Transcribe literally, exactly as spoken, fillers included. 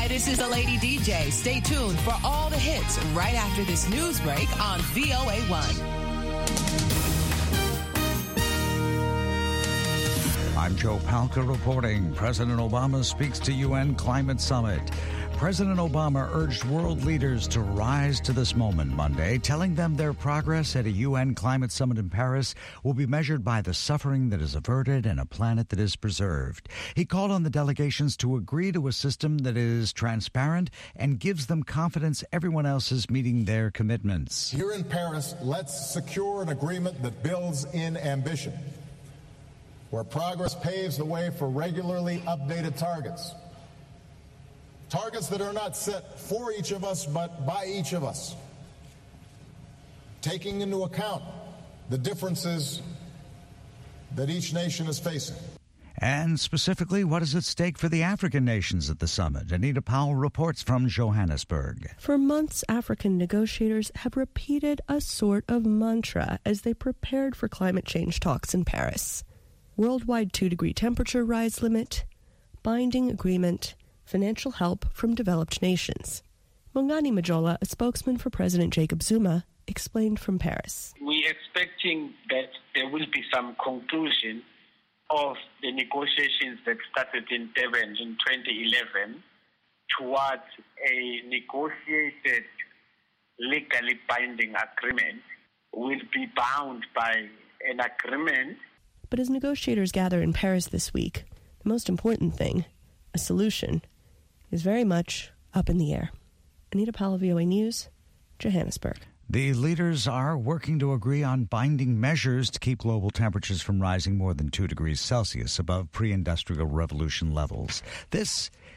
this is the Lady D J. Stay tuned for all the hits right after this news break on V O A one. I'm Joe Palca reporting. President Obama speaks to U N Climate Summit. President Obama urged world leaders to rise to this moment Monday, telling them their progress at a U N climate summit in Paris will be measured by the suffering that is averted and a planet that is preserved. He called on the delegations to agree to a system that is transparent and gives them confidence everyone else is meeting their commitments. Here in Paris, let's secure an agreement that builds in ambition, where progress paves the way for regularly updated targets. Targets that are not set for each of us, but by each of us, taking into account the differences that each nation is facing. And specifically, what is at stake for the African nations at the summit? Anita Powell reports from Johannesburg. For months, African negotiators have repeated a sort of mantra as they prepared for climate change talks in Paris. Worldwide two-degree temperature rise limit, binding agreement, financial help from developed nations. Mongani Majola, a spokesman for President Jacob Zuma, explained from Paris. We're expecting that there will be some conclusion of the negotiations that started in Durban in twenty eleven towards a negotiated, legally binding agreement. We'll be bound by an agreement. But as negotiators gather in Paris this week, the most important thing, a solution, is very much up in the air. Anita Powell, V O A News, Johannesburg. The leaders are working to agree on binding measures to keep global temperatures from rising more than two degrees Celsius above pre-industrial revolution levels. This